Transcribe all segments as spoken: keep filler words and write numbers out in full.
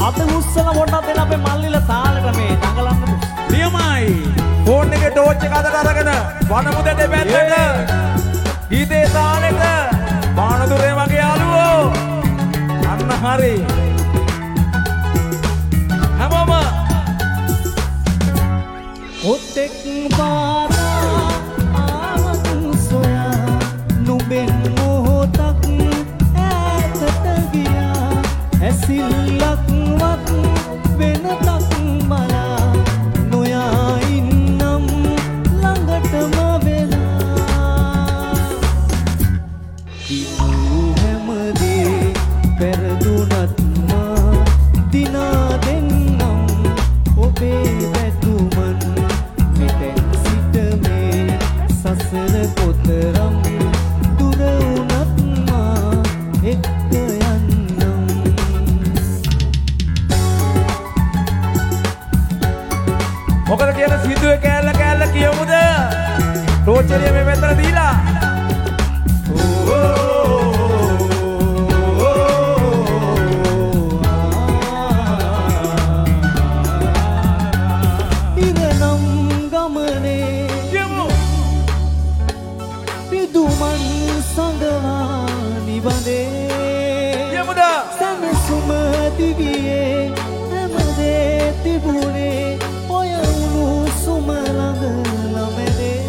අත උස්සලා පොඩ්ඩක් දෙන්න අපේ මල්ලිලා තාලෙට මේ දඟලන්න. නියමයි. ෆෝන් එකේ ටෝච් එක අතට අරගෙන වනමුද දෙපැත්තට. ගීතේ තාලෙට බානදුරේ වගේ යාළුවෝ. අන්න හරි. හැමෝම ඔතෙක් පාරා ආවත් සොයා නුඹෙන් මොහොතක් ඈතට ගියා ඇසිල්ලක්වත් වෙනතක් මලා නොයා ඉන්නම් ළඟටම වෙලා දිනු හැමදේ පෙරදුනත් මා දිනා දෙන්නම් ඔබේ වැතුමන් මෙතෙන් සිට මේ සසර කොතරම් දුර වුණත් මා එක්ක යන්නම්. මොකද කියන සින්දුවේ කෑල්ල කෑල්ල කියමුද? ටෝචරිය මේ මෙතන දීලා. ඉරනම් ගමනේ කියමු. පිදුමන් සඳහා නිවනේ කියමුද? සැනසුම දිවියේ හැමදේ තිබුණේ ඔය උණුසුම ළඟ ළමනේ.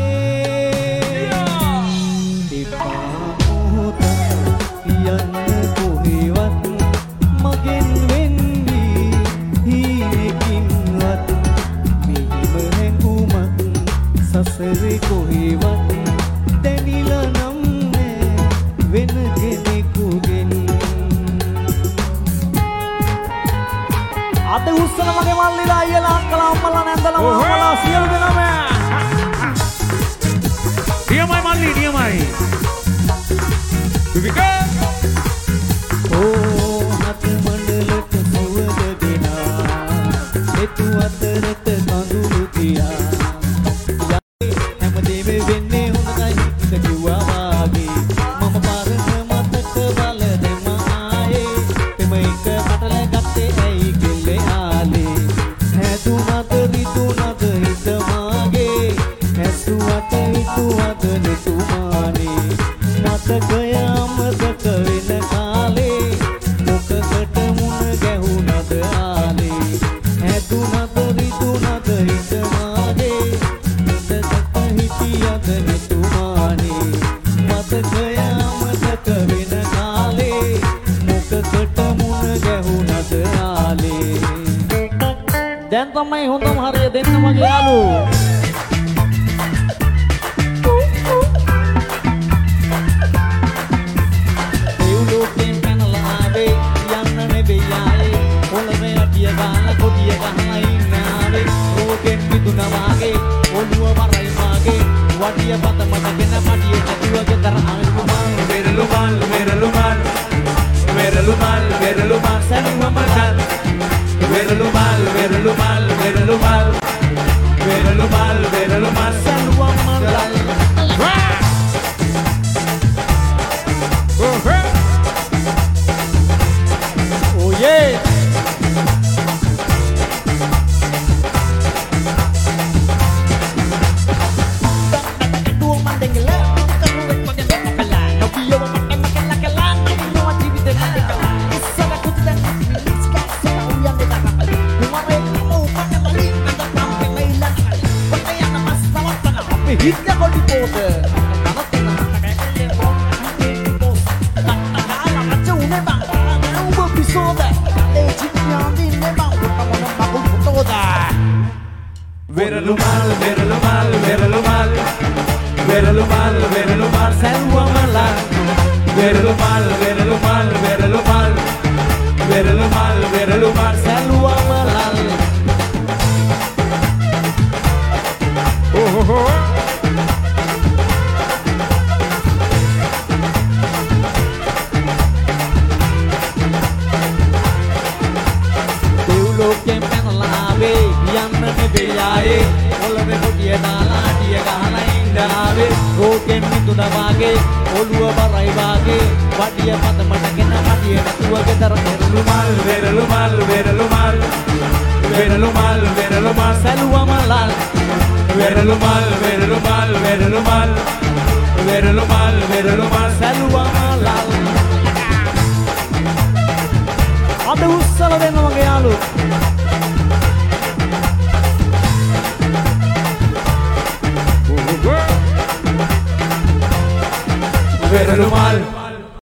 එපා මොහොතක් යන්න කොහෙවත් මගෙන් වෙන්නේ හීනකින්වත් මෙහෙම හැඟුමක් සසරේ කොහෙවත් දැනිලා නම් නෑ වෙන කෙනෙකුගෙන්. අත උස්සන මගේ මල්ලිලා අයියලා අක්කලා අම්මලා නැන්දලා මාමලා සියලු දෙනාම නියමයි මල්ලි නියමයි. විවිකා ඕ හත් මණ්ඩලට සුවඳ දෙනා එතු අතරට කඳුළු තියා හැමදේම වෙන්නේ හොඳයි හිත කිව්වා වාගේ මම පාරට මතක බල දෙම ආයේ තෙම එක කටල ගත්තේ ඇයි කෙල්ලේ ආලේ හැදුනද රිදුනද හිත මාගේ හැසුවට හිතුවද නෙතුමානේ මතකය අමතක වෙන කාලේ මොකකට මුණ ගැහුණද ආලේ හැදුනද රිදුනද හිත මාගේ මතක හිටියද නෙතුමානේ මතකය අමතක වෙන කාලේ මොකකට මුණ ගැහුණද ආලේ. දැන් තමයි හොඳම හරිය දෙන්න මගේ යාළුවෝ. දෙව්ලෝකෙන් පැනලා ආවේ යන්න නෙවෙයි ආයේ පොළවේ අඩිය ගාලා කොඩිය ගහලා ඉන්නාවේ රෝගෙන් මිදුණා වාගේ ඔළුව වරයි මාගේ වඩිය පතමටගෙන මඩිය නැතුව ගෙදර ආනුමාන වෙරළුමල් වෙරළුමල් වෙරළුමල් වෙරළුමල් සනුවම ගල් වෙරළුමල් වෙරළුමල් වෙරළුමල් වෙරළුමල් වෙරළුමල් සනුවම ගල්. Oh yeah. Tuang mandeng le, kamu wek pakai kepala. Nabi yo pakai pakai lakala, nabi yo wajib di kepala. Sana kudan miska, sana uyang di kapal. Kemarin kamu pakai balik, ada sampai Laila. Pakai yang nama sawat tanah, tapi hitnya kau di kota. Karena tenang pakai telepon, pakai bos. Tak tak kalah macam ini bang, mau berpisah. Verelumal, verelumal, verelumal, verelumal, verelumal, selvamalal. Verelumal, verelumal, verelumal, verelumal, verelumal, selvamalal. Oh oh oh. Deulokෙන් පැනලා ආවේ යන්න නෙවෙයි ආයේ ඔලවේ කොටිය දාලා අඩිය ගහලා ඉන්න ආවේ රෝගෙන් මිදුණා වාගේ ඔළුව බරයි වාගේ වඩිය පතමටගෙන අඩිය නැතුව ගෙදර Verelumal, verelumal, verelumal. වෙරළු මල් වෙරළු මල් වෙරළු මල් වෙරළු මල් වෙරළු මල් සැලුවා ලල් අද උස්සල දෙන්න මගේ යාළුවෝ වෙරළු මල්